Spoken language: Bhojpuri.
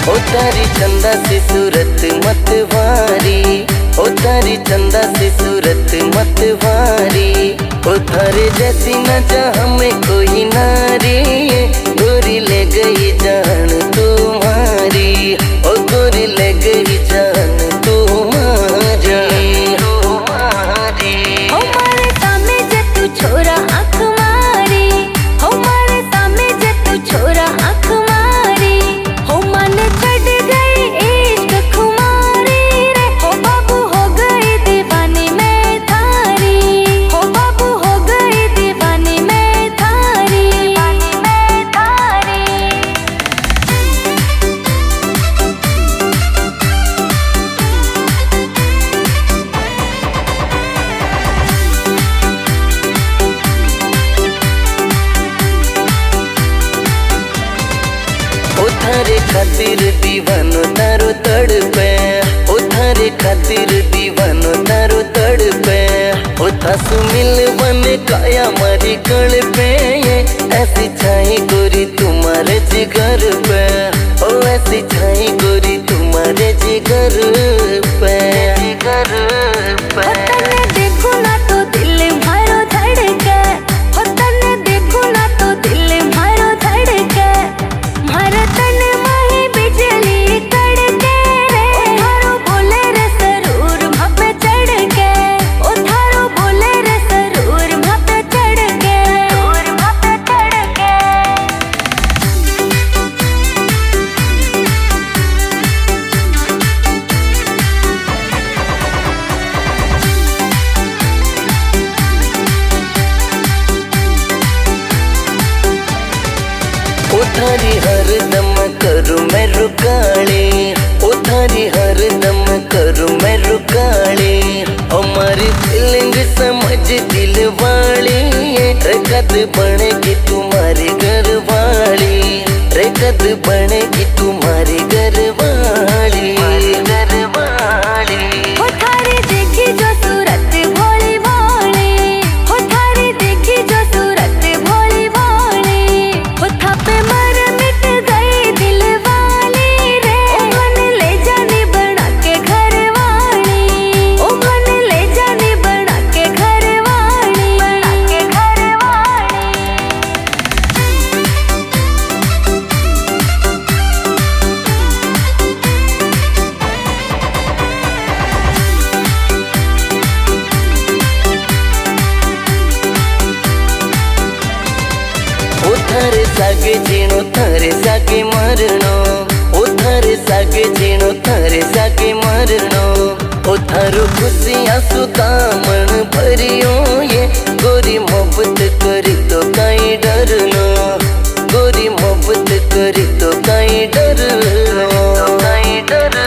ओ तारी चंदा से सूरत मतवारी, ओ तारी चंदा से सूरत मतवारी। ओ थारे जैसी न जहाँ में कोई नारी, गोरी ले गई जान तुम्हारी, ओ गोरी ले गई जान तुम्हारी। हमारे सामने जे तू छोरा आँख मारी, हमारे सामने जे तू छोरा आँख मारी, हो मन चढ़ गई इश्क खुमारी रे, हो बाबू हो गई दीवानी मैं थारी, हो बाबू हो गई दीवानी मैं थारी, दीवानी मैं थारी। ओ थारे खातिर दीवानो तारो तड़पे, ओ थारे खातिर दीवानो तारो तड़पे। ओ थासु मिल बन काया मारी गल पे, ऐसी छाई गोरी तुम्हारे जिगर पे, ओ ऐसी छाई गोरी तुम्हारे जिगर पे, जिगर पे। तन्ने देखो ना तो दिल मारो धड़के, हो तन्ने देखो ना तो दिल मारो धड़के, मारे तन माही बिजली कड़के रे, ओ थारो बोले रे सरूर भापे चढ़ के, ओ थारो बोले रे सरूर भापे चढ़ के, सरूर भापे चढ़ के। ओ थारी हर दम करूँ मैं रुकाली, ओ थारी हर दम करूँ मैं रुकाली। हमारी फीलिंग समझ दिल वाली, रे कद बनेगी तुम्हारी घर वाली, रे कद बनेगी तुम्हारी घर वाली, घर वाली। हो थारी देखी जो सूरत भोली भोली, हो थारी देखी जो सूरत भोली भोली, हो थापे मर मिट गई दिल वाली रे, ओ मन ले जानी बना के घर वाली, ओ मन ले जानी बना के घर वाली, बना के घर वाली। ओ थारे सागे जीणो थारे सागे मरणो, ओ थारे सागे जीणो थारे सागे मरणो। ओ थारो खुशियां सुदामण भरियो ये, गोरी मोहब्बत करी तो काई डरनो, गोरी मोहब्बत करी तो काई डरनो, काई डर।